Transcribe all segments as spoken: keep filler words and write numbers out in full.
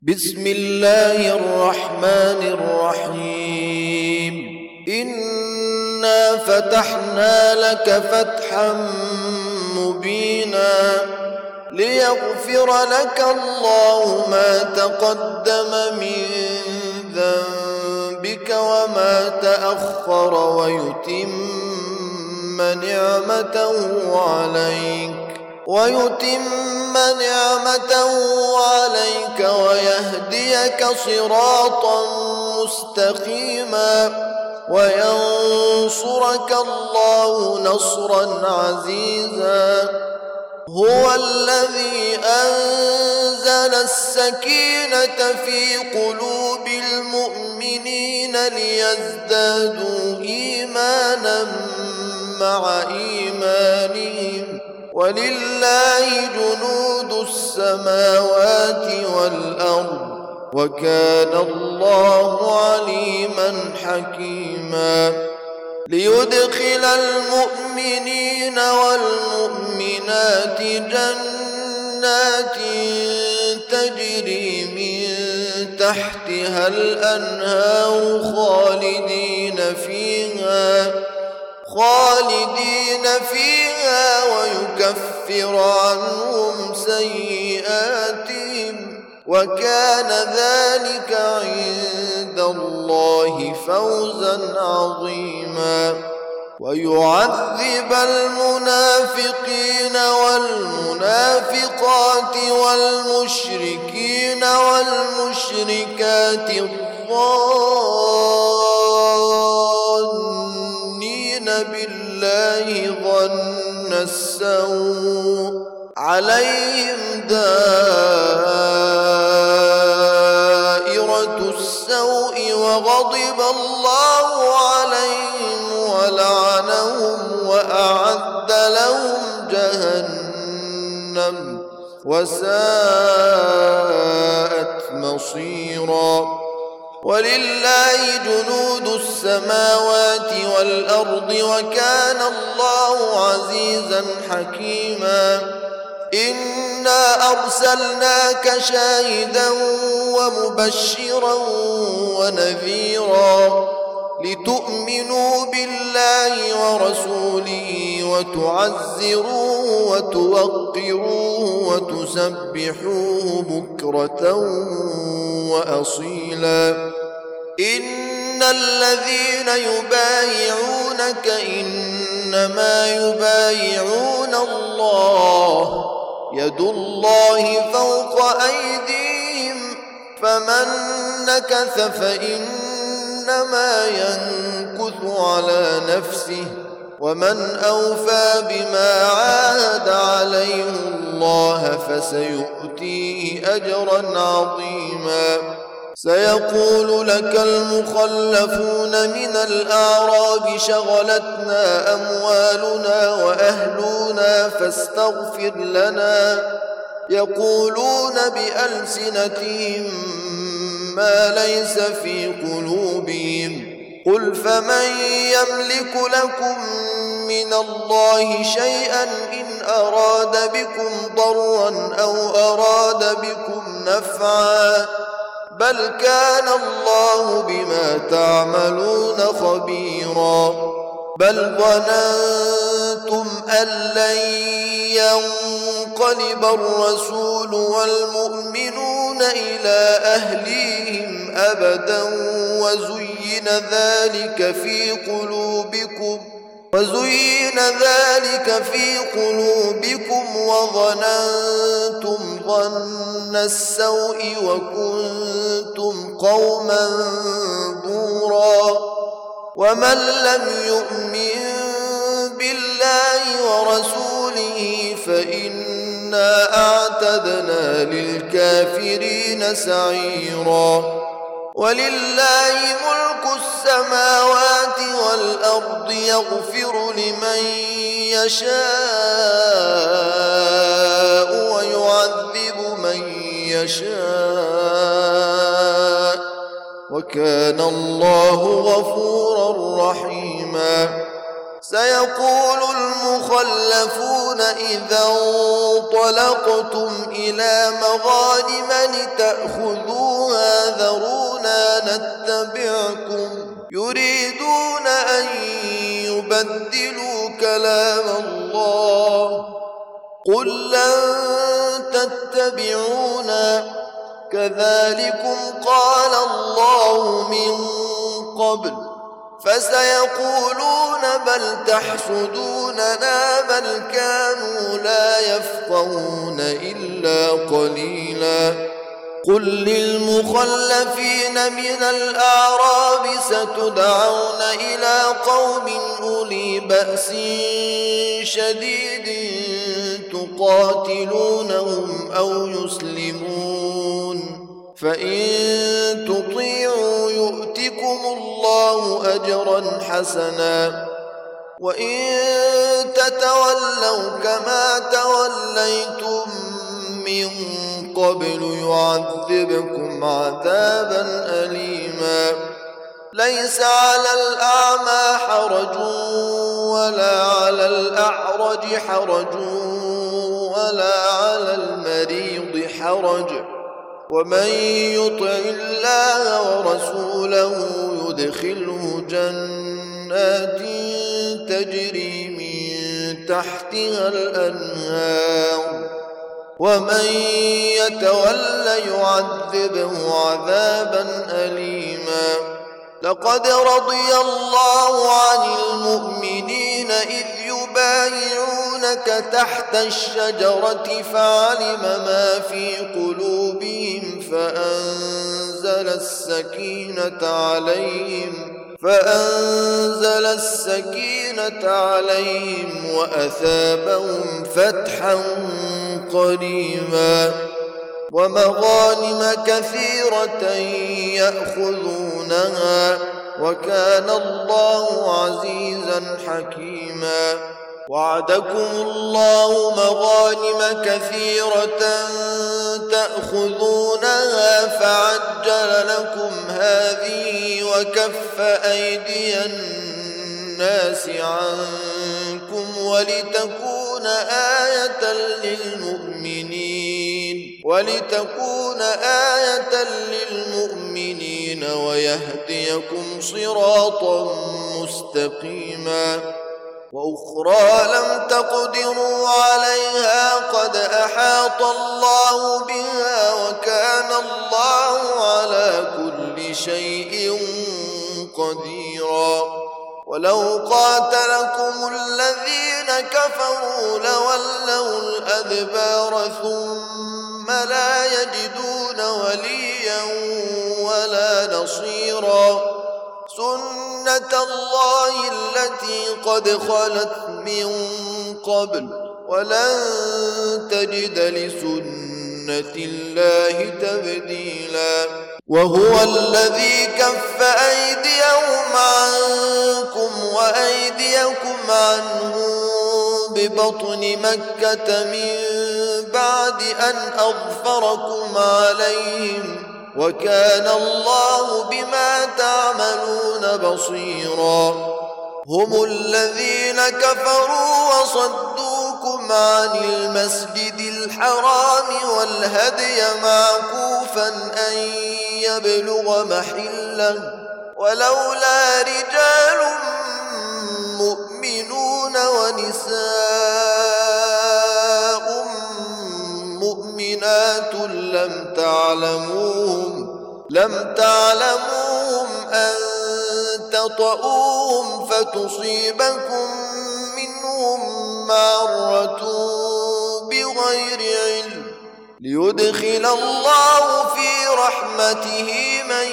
بسم الله الرحمن الرحيم إنا فتحنا لك فتحا مبينا ليغفر لك الله ما تقدم من ذنبك وما تأخر ويتم نعمته عليك ويتم نعمته عليك ويهديك صراطا مستقيما وينصرك الله نصرا عزيزا. هو الذي أنزل السكينة في قلوب المؤمنين ليزدادوا إيمانا مع إيمانهم ولله جنود السماوات والأرض وكان الله عليما حكيما. ليدخل المؤمنين والمؤمنات جنات تجري من تحتها الأنهار خالدين فيها خالدين فيها ويكفر عنهم سيئاتهم وكان ذلك عند الله فوزا عظيما. ويعذب المنافقين والمنافقات والمشركين والمشركات الظانين بالله ظن السوء عليهم دائرة السوء وغضب الله عليهم ولعنهم وأعد لهم جهنم وساءت مصيرا. ولله جنود السماوات والأرض وكان الله عزيزا حكيما. إنا أرسلناك شاهدا ومبشرا ونذيرا لتؤمنوا بالله ورسوله وتعزروه وتوقروه وتسبحوه بكرة وأصيلا. إن الذين يبايعونك إنما يبايعون الله يد الله فوق أيديهم فمن نكث فإنما ينكث على نفسه ومن أوفى بما عاهد عليه الله فسيؤتيه أجرا عظيما. سيقول لك المخلفون من الأعراب شغلتنا أموالنا وأهلنا فاستغفر لنا يقولون بألسنتهم ما ليس في قلوبهم قل فمن يملك لكم من الله شيئا إن أراد بكم ضرا أو أراد بكم نفعا بل كان الله بما تعملون خبيرا. بل ظننتم أن لن ينقلب الرسول والمؤمنون إلى أهليهم أبدا وزين ذلك في قلوبكم وزين ذلك في قلوبكم وظننتم ظن السوء وكنتم قوما بورا. ومن لم يؤمن بالله ورسوله فإنا أعتدنا للكافرين سعيرا. ولله ملك السماوات والأرض يغفر لمن يشاء ويعذب من يشاء وكان الله غفورا رحيما. سيقول المخلفون إذا انطلقتم إلى مغانم لتأخذوها ذرونا نتبعكم يريدون أن يبدلوا كلام الله قل لن تتبعونا كذلكم قال الله من قبل فسيقولون بل تحسدوننا بل كانوا لا يفقهون إلا قليلا قل للمخلفين من الأعراب ستدعون إلى قوم أولي بأس شديد تقاتلونهم أو يسلمون فإن تطيعوا يؤتكم الله أجرا حسنا وإن تتولوا كما توليتم من قبل يعذبكم عذابا أليما ليس على الأعمى حرج ولا على الأعرج حرج ولا على المريض حرج ومن يطع الله ورسوله يدخله جنات تجري من تحتها الأنهار ومن يتولى يعذبه عذابا أليما لقد رضي الله عن المؤمنين إذ يبايعونك تحت الشجرة فعلم ما في قلوبهم فأنزل السكينة عليهم فأنزل السكينة عليهم وأثابهم فتحا قريبا ومغانم كثيرة يأخذونها وكان الله عزيزا حكيما وعدكم الله مغانم كثيرة تأخذونها فعجل لكم هذه وكف أيدي الناس عنكم ولتكون آية للمؤمنين ولتكون آية للمؤمنين ويهديكم صراطا مستقيما وأخرى لم تقدروا عليها قد أحاط الله بها وكان الله على كل شيء قديرا ولو قاتلكم الذين كفروا لولوا الأدبار ثم لا يجدون وليا ولا نصيرا سنة الله التي قد خلت من قبل ولن تجد لسنة الله تبديلا وهو الذي كف أيديهم عنكم وأيديكم عنهم ببطن مكة من بعد أن أظفركم عليهم وكان الله بما تعملون بصيرا هم الذين كفروا وصدوكم عن المسجد الحرام والهدي معكوفا أن يبلغ محله ولولا رجال مؤمنون ونساء مؤمنات لم تعلموهم لم تعلموهم أن تطؤوهم فتصيبكم منهم معرة بغير علم ليدخل الله في رحمته من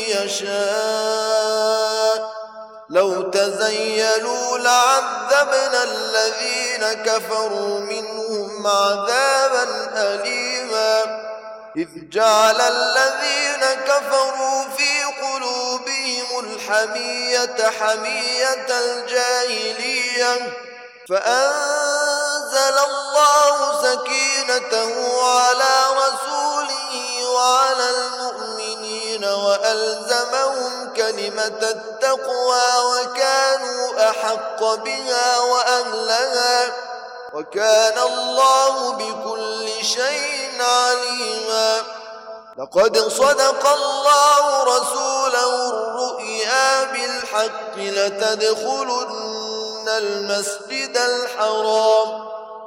يشاء لو تزيلوا لعذبنا الذين كفروا منهم عذابا أليما إذ جعل الذين كفروا في قلوبهم الحمية حمية الجاهلية فأنزل الله سكينته على رسوله وعلى المؤمنين وأنزل وألزمهم كلمة التقوى وكانوا أحق بها وأهلها وكان الله بكل شيء عليما. لقد صدق الله رسوله الرؤيا بالحق لتدخلن المسجد الحرام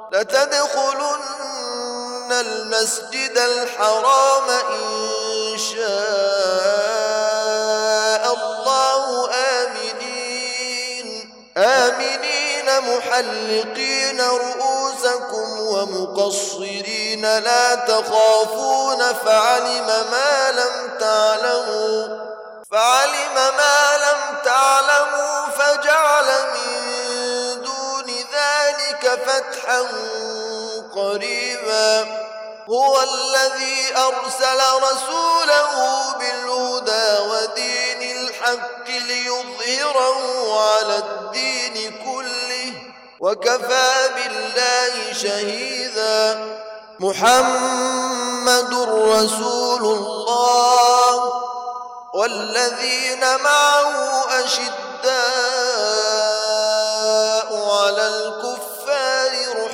لتدخلن المسجد الحرام إن شاء الله آمنين آمنين محلقين رؤوسكم ومقصرين لا تخافون فعلم ما لم تعلموا فعلم ما لم تعلموا فجعل من دون ذلك فتحا قريبا. هو الذي أرسل رسوله بالهدى ودين الحق ليظهره على الدين كله وكفى بالله شهيدا. محمد رسول الله والذين معه أشداء على الكفار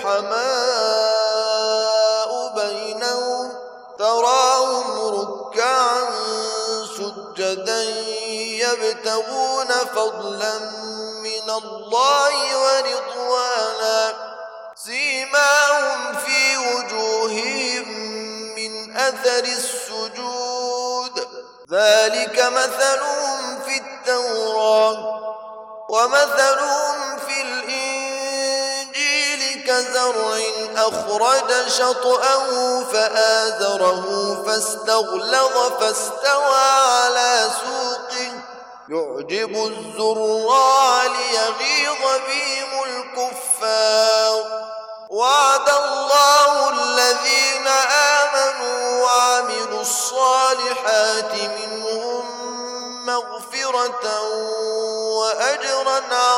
رحماء بينهم تراهم ركعا سجدا يبتغون فضلا من الله ورضوانا سيماهم في وجوههم من أثر السجود ذلك مثلهم في التوراة ومثلهم في الإنجيل كزرع أخرج شطأه فآزره فاستغلظ فاستوى على سوقه يعجب الزراع ليغيظ بهم الكفار. وعد الله الذين آمنوا وعملوا الصالحات منهم مغفرة وأجرا